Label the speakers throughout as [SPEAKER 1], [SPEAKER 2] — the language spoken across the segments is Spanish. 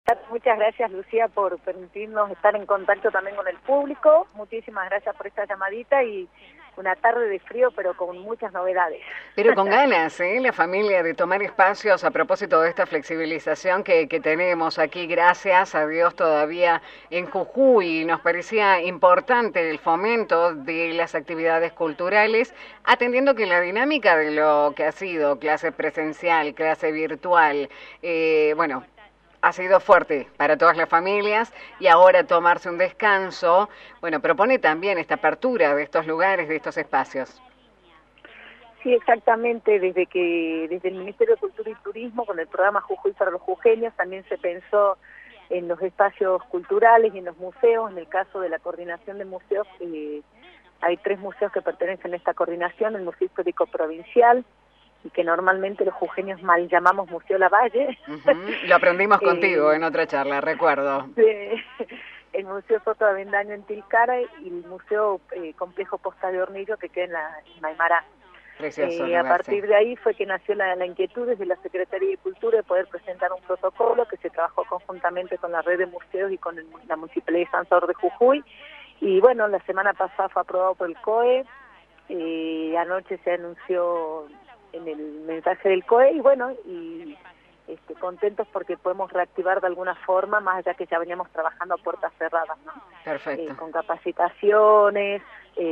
[SPEAKER 1] Muchas gracias, Lucía, por permitirnos estar en contacto también con el público. Muchísimas gracias por esta llamadita y una tarde de frío, pero con muchas novedades.
[SPEAKER 2] Pero con ganas, la familia, de tomar espacios a propósito de esta flexibilización que tenemos aquí, gracias a Dios, todavía en Jujuy. Nos parecía importante el fomento de las actividades culturales, atendiendo que la dinámica de lo que ha sido clase presencial, clase virtual, ha sido fuerte para todas las familias y ahora tomarse un descanso, propone también esta apertura de estos lugares, de estos espacios.
[SPEAKER 1] Sí, exactamente. Desde el Ministerio de Cultura y Turismo, con el programa Jujuy para los jujeños, también se pensó en los espacios culturales y en los museos. En el caso de la coordinación de museos, hay 3 museos que pertenecen a esta coordinación: el Museo Histórico Provincial, y que normalmente los jujeños mal llamamos Museo Lavalle.
[SPEAKER 2] Lo aprendimos contigo en otra charla, recuerdo.
[SPEAKER 1] El Museo Soto Avendaño en Tilcara y el Museo Complejo Posta de Hornillo, que queda en Maimará.
[SPEAKER 2] Precioso,
[SPEAKER 1] A partir de ahí fue que nació la inquietud desde la Secretaría de Cultura de poder presentar un protocolo que se trabajó conjuntamente con la red de museos y con la Municipalidad de San Salvador de Jujuy. Y bueno, la semana pasada fue aprobado por el COE, anoche se anunció en el mensaje del COE y contentos porque podemos reactivar de alguna forma, más allá que ya veníamos trabajando a puertas cerradas, ¿no?
[SPEAKER 2] Perfecto.
[SPEAKER 1] Con capacitaciones,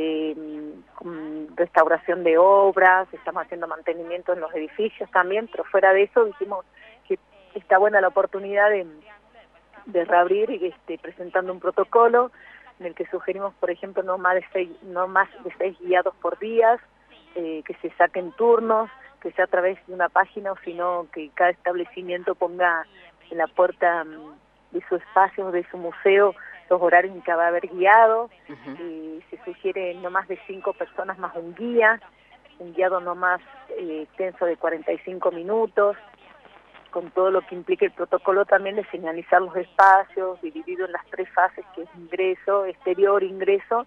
[SPEAKER 1] con restauración de obras, estamos haciendo mantenimiento en los edificios también, pero fuera de eso dijimos que está buena la oportunidad de reabrir y presentando un protocolo en el que sugerimos, por ejemplo, no más de 6 guiados por día, que se saquen turnos, que sea a través de una página, o sino que cada establecimiento ponga en la puerta de su espacio, de su museo, los horarios en que va a haber guiado. Se sugiere no más de 5 personas más un guiado no más extenso de 45 minutos, con todo lo que implica el protocolo también de señalizar los espacios, dividido en las 3 fases, que es ingreso, exterior, ingreso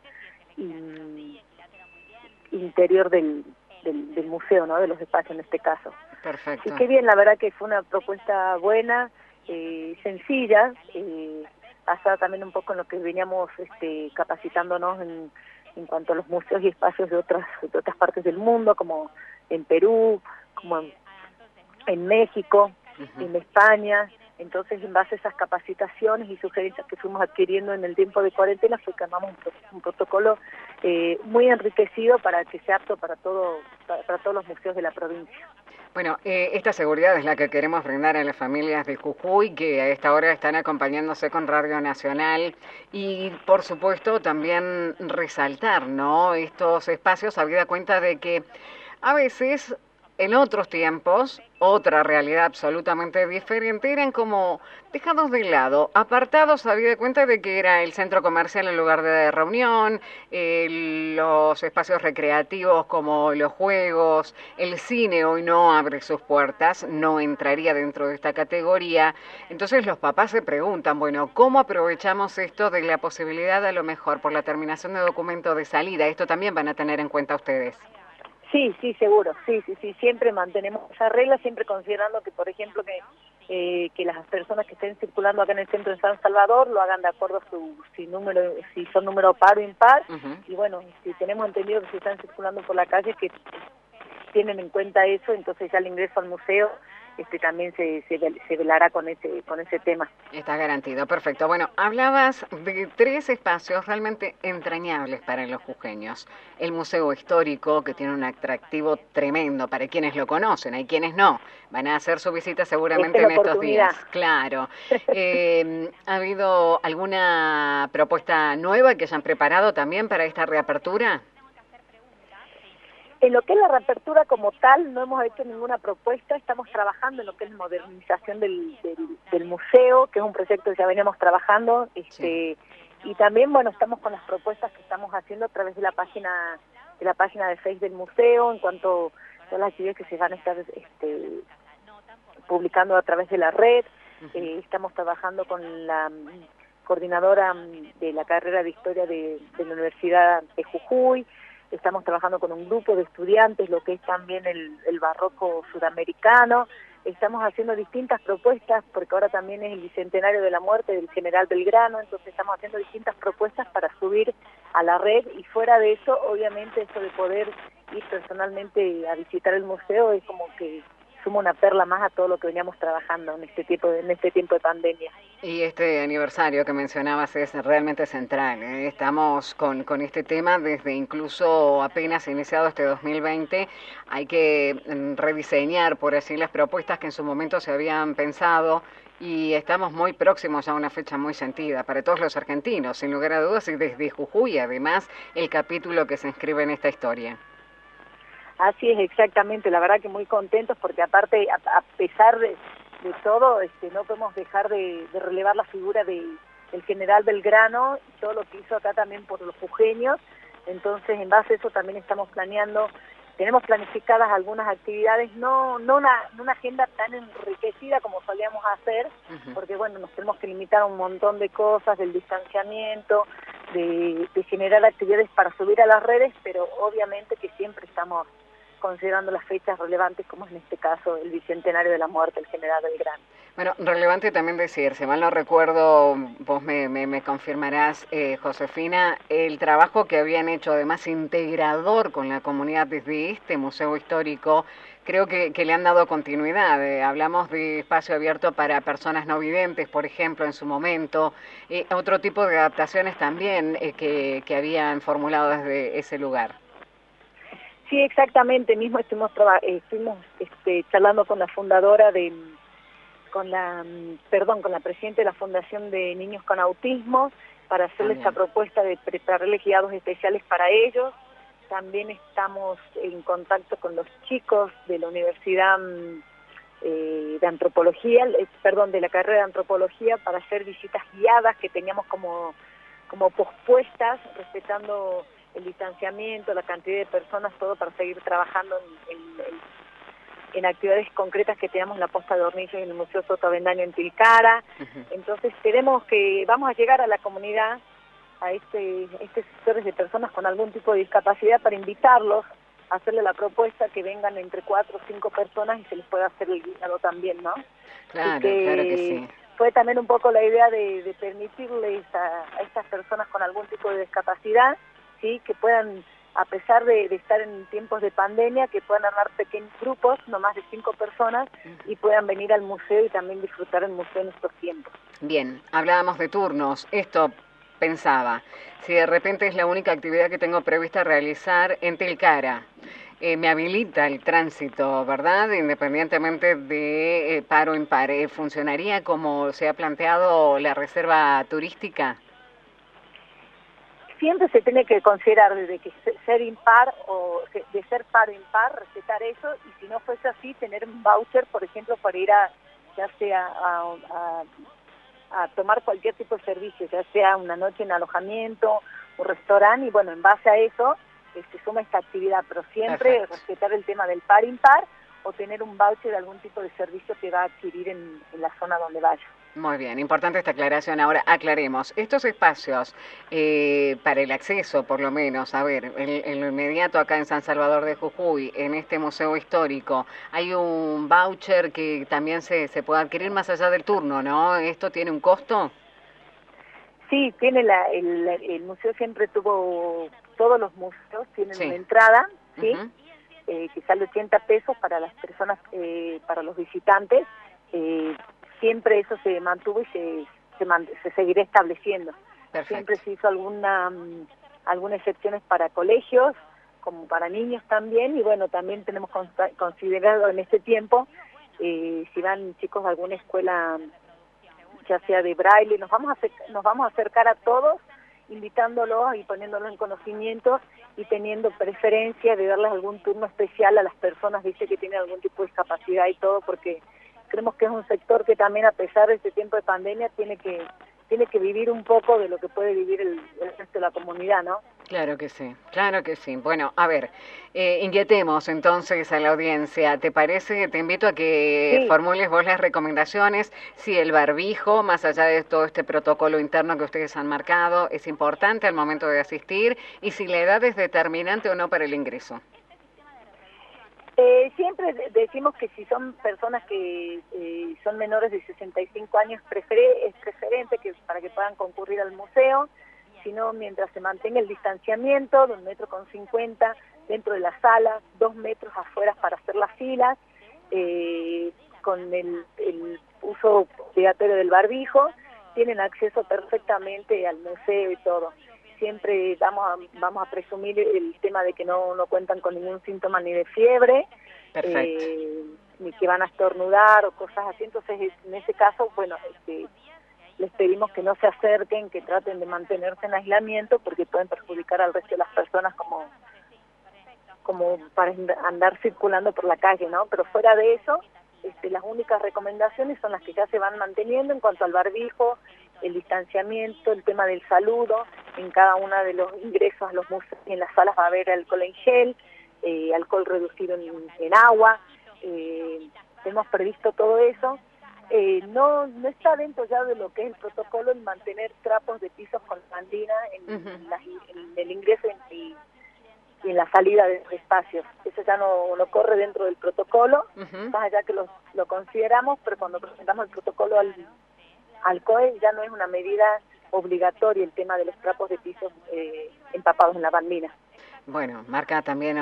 [SPEAKER 1] y interior del museo, ¿no? De los espacios en este caso.
[SPEAKER 2] Perfecto.
[SPEAKER 1] Y qué bien, la verdad que fue una propuesta buena, sencilla, basada también un poco en lo que veníamos capacitándonos en cuanto a los museos y espacios de otras partes del mundo, como en Perú, como en México, en España. Entonces, en base a esas capacitaciones y sugerencias que fuimos adquiriendo en el tiempo de cuarentena, fue que armamos un protocolo muy enriquecido para que sea apto para todos los museos de la provincia.
[SPEAKER 2] Bueno, esta seguridad es la que queremos brindar a las familias de Jujuy, que a esta hora están acompañándose con Radio Nacional, y por supuesto también resaltar, ¿no?, estos espacios, habida cuenta de que a veces en otros tiempos, otra realidad absolutamente diferente, eran como dejados de lado, apartados, habida cuenta de que era el centro comercial el lugar de reunión, los espacios recreativos como los juegos, el cine hoy no abre sus puertas, no entraría dentro de esta categoría. Entonces los papás se preguntan, bueno, ¿cómo aprovechamos esto de la posibilidad, a lo mejor, por la terminación de documento de salida? Esto también van a tener en cuenta ustedes.
[SPEAKER 1] Sí, seguro, sí, siempre mantenemos esa regla, siempre considerando que, por ejemplo, que las personas que estén circulando acá en el centro de San Salvador lo hagan de acuerdo a si son número par o impar, y bueno, si tenemos entendido que si están circulando por la calle, que tienen en cuenta eso, entonces ya el ingreso al museo también se velará con ese tema.
[SPEAKER 2] Está garantido, perfecto. Bueno, hablabas de 3 espacios realmente entrañables para los jujeños. El Museo Histórico, que tiene un atractivo tremendo para quienes lo conocen, hay quienes no, van a hacer su visita seguramente en estos días. Claro. ¿Ha habido alguna propuesta nueva que hayan preparado también para esta reapertura?
[SPEAKER 1] En lo que es la reapertura como tal, no hemos hecho ninguna propuesta, estamos trabajando en lo que es la modernización del museo, que es un proyecto que ya veníamos trabajando,
[SPEAKER 2] Sí.
[SPEAKER 1] Y también, bueno, estamos con las propuestas que estamos haciendo a través de la página de Facebook del museo, en cuanto a todas las actividades que se van a estar publicando a través de la red. Estamos trabajando con la coordinadora de la carrera de Historia de la Universidad de Jujuy, estamos trabajando con un grupo de estudiantes, lo que es también el barroco sudamericano. Estamos haciendo distintas propuestas, porque ahora también es el bicentenario de la muerte del general Belgrano, entonces estamos haciendo distintas propuestas para subir a la red, y fuera de eso, obviamente, eso de poder ir personalmente a visitar el museo es como que suma una perla más a todo lo que veníamos trabajando en este tiempo de pandemia.
[SPEAKER 2] Y este aniversario que mencionabas es realmente central, ¿eh? Estamos con este tema desde incluso apenas iniciado este 2020. Hay que rediseñar, por así, las propuestas que en su momento se habían pensado, y estamos muy próximos a una fecha muy sentida para todos los argentinos, sin lugar a dudas, y desde Jujuy, además, el capítulo que se inscribe en esta historia.
[SPEAKER 1] Así es, exactamente, la verdad que muy contentos, porque aparte, a pesar de todo, no podemos dejar de relevar la figura del general Belgrano y todo lo que hizo acá también por los jujeños. Entonces, en base a eso también tenemos planificadas algunas actividades, no una agenda tan enriquecida como solíamos hacer, porque bueno, nos tenemos que limitar a un montón de cosas, del distanciamiento, de generar actividades para subir a las redes, pero obviamente que siempre estamos considerando las fechas relevantes, como en este caso el bicentenario de la muerte del general Belgrano.
[SPEAKER 2] Bueno, relevante también decir, si mal no recuerdo, vos me confirmarás, Josefina, el trabajo que habían hecho, además integrador con la comunidad desde este museo histórico, creo que le han dado continuidad. Hablamos de espacio abierto para personas no videntes, por ejemplo, en su momento, otro tipo de adaptaciones también que habían formulado desde ese lugar.
[SPEAKER 1] Sí, exactamente, mismo estuvimos charlando con la fundadora con la presidenta de la Fundación de Niños con Autismo, para hacerles esta propuesta de prepararles guiados especiales para ellos. También estamos en contacto con los chicos de la Universidad de Antropología, de la carrera de Antropología, para hacer visitas guiadas que teníamos como pospuestas, respetando el distanciamiento, la cantidad de personas, todo para seguir trabajando en actividades concretas que tenemos en la Posta de Hornillos y en el Museo Soto Avendaño en Tilcara. Entonces vamos a llegar a la comunidad, a estos sectores de personas con algún tipo de discapacidad, para invitarlos a hacerle la propuesta que vengan entre 4 o 5 personas y se les pueda hacer el guiado también, ¿no?
[SPEAKER 2] Claro que sí.
[SPEAKER 1] Fue también un poco la idea de permitirles a estas personas con algún tipo de discapacidad, sí, que puedan, a pesar de estar en tiempos de pandemia, que puedan armar pequeños grupos, no más de 5 personas, y puedan venir al museo y también disfrutar el museo en estos tiempos.
[SPEAKER 2] Bien, hablábamos de turnos. Esto pensaba, si de repente es la única actividad que tengo prevista realizar en Tilcara, me habilita el tránsito, ¿verdad? Independientemente de par o impar, ¿funcionaría como se ha planteado la reserva turística?
[SPEAKER 1] Siempre se tiene que considerar desde que ser impar o de ser par o impar, respetar eso, y si no fuese así, tener un voucher, por ejemplo, para ir ya sea a tomar cualquier tipo de servicio, ya sea una noche en alojamiento, un restaurante, y bueno, en base a eso se suma esta actividad, pero siempre respetar el tema del par impar, o tener un voucher de algún tipo de servicio que va a adquirir en la zona donde vaya.
[SPEAKER 2] Muy bien, importante esta aclaración. Ahora aclaremos, estos espacios para el acceso, por lo menos, a ver, en lo inmediato acá en San Salvador de Jujuy, en este museo histórico, hay un voucher que también se puede adquirir más allá del turno, ¿no? ¿Esto tiene un costo?
[SPEAKER 1] Sí, tiene el museo siempre todos los museos tienen una entrada, ¿sí? Que sale 80 pesos para las personas, para los visitantes. Siempre eso se mantuvo y se seguirá estableciendo.
[SPEAKER 2] Perfecto.
[SPEAKER 1] Siempre se hizo algunas excepciones para colegios, como para niños también, y bueno, también tenemos considerado en este tiempo, si van chicos a alguna escuela, ya sea de braille, nos vamos a acercar a todos, invitándolos y poniéndolos en conocimiento, y teniendo preferencia de darles algún turno especial a las personas, dice, que tienen algún tipo de discapacidad y todo, porque creemos que es un sector que también, a pesar de este tiempo de pandemia, tiene que tiene que vivir un poco de lo que puede vivir el resto de la comunidad, ¿no?
[SPEAKER 2] Claro que sí, claro que sí. Bueno, a ver, inquietemos entonces a la audiencia. ¿Te parece? Te invito a que
[SPEAKER 1] Sí.
[SPEAKER 2] formules vos las recomendaciones. Si el barbijo, más allá de todo este protocolo interno que ustedes han marcado, es importante al momento de asistir, y si la edad es determinante o no para el ingreso.
[SPEAKER 1] Siempre decimos que si son personas que son menores de 65 años, es preferente que para que puedan concurrir al museo, sino mientras se mantenga el distanciamiento de 1,50 m dentro de la sala, 2 metros afuera para hacer las filas, con el uso obligatorio del barbijo, tienen acceso perfectamente al museo y todo. Siempre vamos a presumir el tema de que no cuentan con ningún síntoma ni de fiebre, ni que van a estornudar o cosas así. Entonces, en ese caso, bueno, les pedimos que no se acerquen, que traten de mantenerse en aislamiento, porque pueden perjudicar al resto de las personas como para andar circulando por la calle, ¿no? Pero fuera de eso, las únicas recomendaciones son las que ya se van manteniendo en cuanto al barbijo, el distanciamiento, el tema del saludo. En cada uno de los ingresos a los museos y en las salas va a haber alcohol en gel, alcohol reducido en agua. Hemos previsto todo eso. No está dentro ya de lo que es el protocolo el mantener trapos de pisos con bandina en el ingreso y en la salida de los espacios. Eso ya no corre dentro del protocolo, más allá que lo consideramos, pero cuando presentamos el protocolo al COE ya no es una medida obligatoria el tema de los trapos de pisos empapados en la bandina.
[SPEAKER 2] Bueno, marca también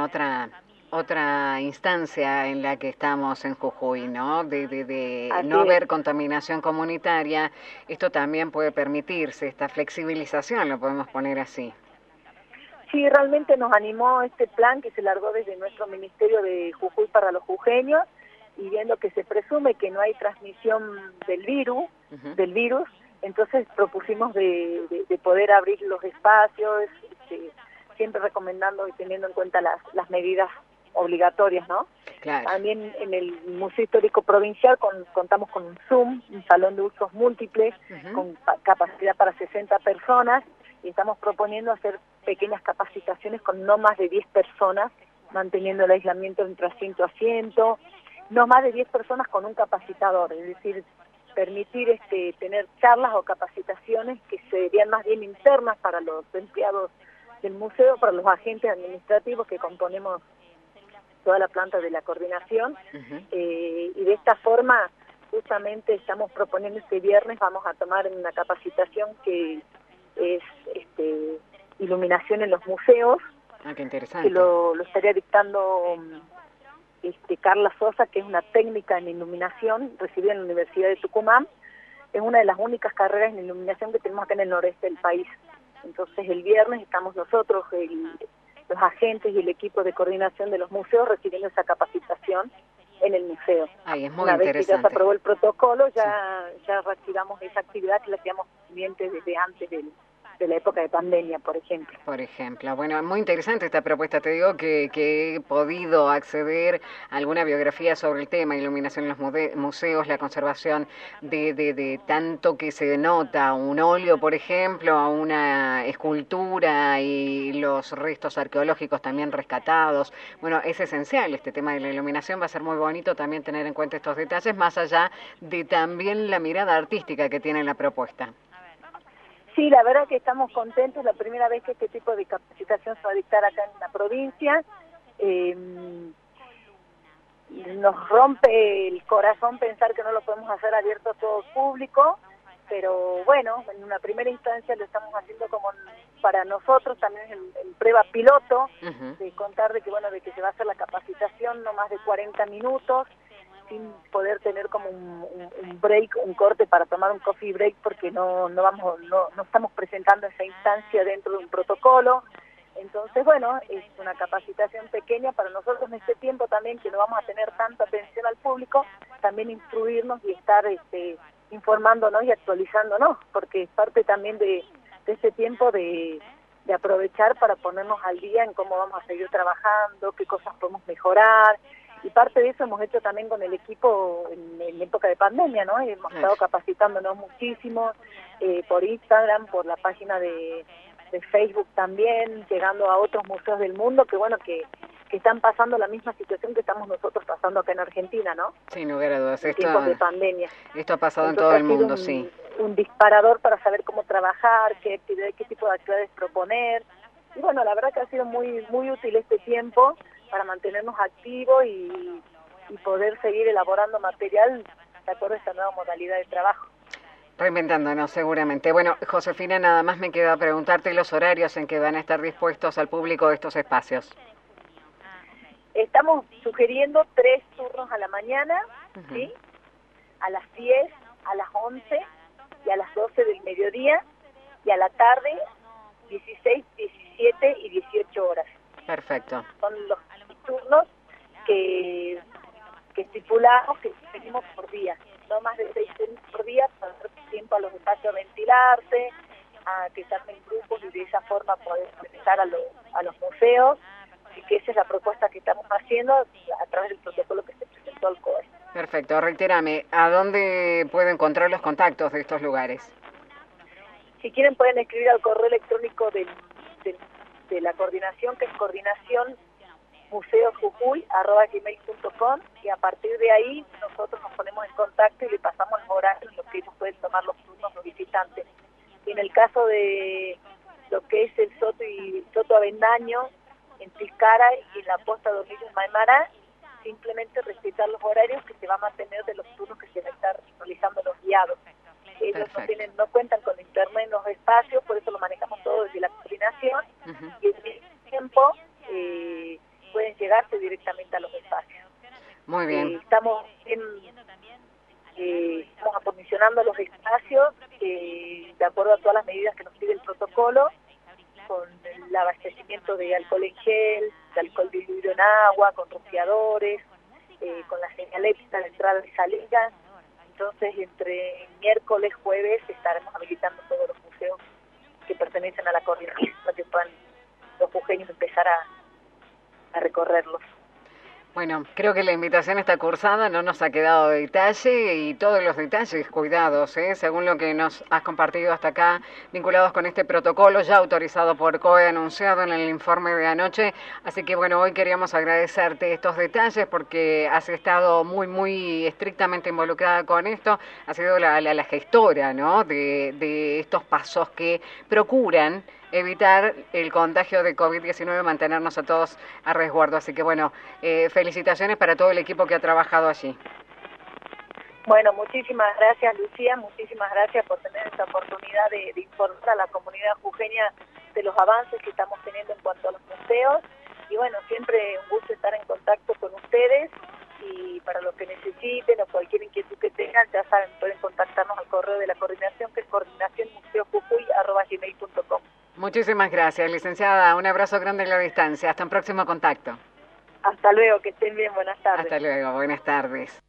[SPEAKER 2] otra instancia en la que estamos en Jujuy, ¿no? De no haber contaminación comunitaria. Esto también puede permitirse, esta flexibilización, lo podemos poner así.
[SPEAKER 1] Sí, realmente nos animó este plan que se largó desde nuestro Ministerio de Jujuy para los jujeños, y viendo que se presume que no hay transmisión del virus, entonces propusimos de poder abrir los espacios, siempre recomendando y teniendo en cuenta las medidas obligatorias, ¿no?
[SPEAKER 2] Claro.
[SPEAKER 1] También en el Museo Histórico Provincial contamos con un Zoom, un salón de usos múltiples, con capacidad para 60 personas, y estamos proponiendo hacer pequeñas capacitaciones con no más de 10 personas, manteniendo el aislamiento entre asiento a asiento, no más de 10 personas con un capacitador, es decir, permitir tener charlas o capacitaciones que serían más bien internas para los empleados del museo, para los agentes administrativos que componemos toda la planta de la coordinación, y de esta forma justamente estamos proponiendo este viernes, vamos a tomar una capacitación que es iluminación en los museos.
[SPEAKER 2] Qué interesante.
[SPEAKER 1] Que lo estaría dictando Carla Sosa, que es una técnica en iluminación recibida en la Universidad de Tucumán. Es una de las únicas carreras en iluminación que tenemos acá en el noreste del país. Entonces el viernes estamos nosotros, los agentes y el equipo de coordinación de los museos, recibiendo esa capacitación en el museo.
[SPEAKER 2] Ay, es muy
[SPEAKER 1] Una
[SPEAKER 2] interesante.
[SPEAKER 1] vez que ya se aprobó el protocolo, ya reactivamos esa actividad que la hacíamos pendiente desde antes de la época de pandemia, por ejemplo.
[SPEAKER 2] Por ejemplo, bueno, muy interesante esta propuesta. Te digo que he podido acceder a alguna biografía sobre el tema, iluminación en los museos, la conservación de tanto que se denota un óleo, por ejemplo, a una escultura, y los restos arqueológicos también rescatados. Bueno, es esencial este tema de la iluminación, va a ser muy bonito también tener en cuenta estos detalles, más allá de también la mirada artística que tiene la propuesta.
[SPEAKER 1] Sí, la verdad que estamos contentos, la primera vez que este tipo de capacitación se va a dictar acá en la provincia. Nos rompe el corazón pensar que no lo podemos hacer abierto a todo público, pero bueno, en una primera instancia lo estamos haciendo como para nosotros, también en prueba piloto, de contar de que se va a hacer la capacitación no más de 40 minutos, sin poder tener como un break, un corte para tomar un coffee break, porque no estamos presentando esa instancia dentro de un protocolo. Entonces, bueno, es una capacitación pequeña para nosotros en este tiempo también, que no vamos a tener tanta atención al público, también instruirnos y estar informándonos y actualizándonos, porque es parte también de este tiempo de aprovechar para ponernos al día en cómo vamos a seguir trabajando, qué cosas podemos mejorar, y parte de eso hemos hecho también con el equipo en época de pandemia, ¿no? Hemos estado capacitándonos muchísimo por Instagram, por la página de Facebook también, llegando a otros museos del mundo que bueno, que están pasando la misma situación que estamos nosotros pasando acá en Argentina, ¿no?
[SPEAKER 2] Sin lugar a dudas.
[SPEAKER 1] En tiempos de pandemia.
[SPEAKER 2] Esto ha pasado
[SPEAKER 1] Entonces,
[SPEAKER 2] en todo el mundo, sí.
[SPEAKER 1] Un disparador para saber cómo trabajar, qué tipo de actividades proponer. Y bueno, la verdad que ha sido muy muy útil este tiempo para mantenernos activos y poder seguir elaborando material de acuerdo a esta nueva modalidad de trabajo.
[SPEAKER 2] Reinventándonos, seguramente. Bueno, Josefina, nada más me queda preguntarte los horarios en que van a estar dispuestos al público estos espacios.
[SPEAKER 1] Estamos sugiriendo 3 turnos a la mañana, ¿sí? A las 10, a las 11 y a las 12 del mediodía, y a la tarde 16, 17 y 18 horas.
[SPEAKER 2] Perfecto.
[SPEAKER 1] Son los turnos que estipulamos que tenemos por día, no más de 6 turnos por día, para dar tiempo a los espacios a ventilarse, a que se armen grupos y de esa forma poder ingresar a los museos, y que esa es la propuesta que estamos haciendo a través del protocolo que se presentó al COE.
[SPEAKER 2] Perfecto, reitérame, ¿a dónde puedo encontrar los contactos de estos lugares?
[SPEAKER 1] Si quieren pueden escribir al correo electrónico de la coordinación, que es coordinacionmuseosjujuy@gmail.com, y a partir de ahí nosotros nos ponemos en contacto y le pasamos los horarios en los que ellos pueden tomar los turnos los visitantes. Y en el caso de lo que es el Soto Avendaño, en Tilcara y en la Posta de Hornillos Maimara, simplemente respetar los horarios que se va a mantener de los turnos que se van a estar realizando los guiados. Ellos no cuentan con internet en los espacios, por eso lo manejamos todo desde la coordinación, y en ese tiempo pueden llegarse directamente a los espacios.
[SPEAKER 2] Muy bien.
[SPEAKER 1] Estamos acondicionando los espacios de acuerdo a todas las medidas que nos pide el protocolo, con el abastecimiento de alcohol en gel, de alcohol diluido en agua, con rociadores, con la señalética de entrada y salida. Entonces, entre miércoles, jueves, estaremos habilitando todos los museos que pertenecen a la coordinación para que puedan los jujeños empezar a recorrerlos.
[SPEAKER 2] Bueno, creo que la invitación está cursada, no nos ha quedado detalle, y todos los detalles cuidados, según lo que nos has compartido hasta acá, vinculados con este protocolo ya autorizado por COE, anunciado en el informe de anoche. Así que bueno, hoy queríamos agradecerte estos detalles porque has estado muy estrictamente involucrada con esto, has sido la gestora, ¿no?, de estos pasos que procuran evitar el contagio de COVID-19, mantenernos a todos a resguardo. Así que bueno, felicitaciones para todo el equipo que ha trabajado allí.
[SPEAKER 1] Bueno, muchísimas gracias, Lucía, muchísimas gracias por tener esta oportunidad de informar a la comunidad jujeña de los avances que estamos teniendo en cuanto a los museos. Y bueno, siempre un gusto estar en contacto con ustedes, y para lo que necesiten o cualquier inquietud que tengan, ya saben, pueden contactarnos al correo de la coordinación, que es coordinacionmuseosjujuy@gmail.com.
[SPEAKER 2] Muchísimas gracias, licenciada. Un abrazo grande en la distancia. Hasta un próximo contacto.
[SPEAKER 1] Hasta luego, que estén bien. Buenas tardes.
[SPEAKER 2] Hasta luego, buenas tardes.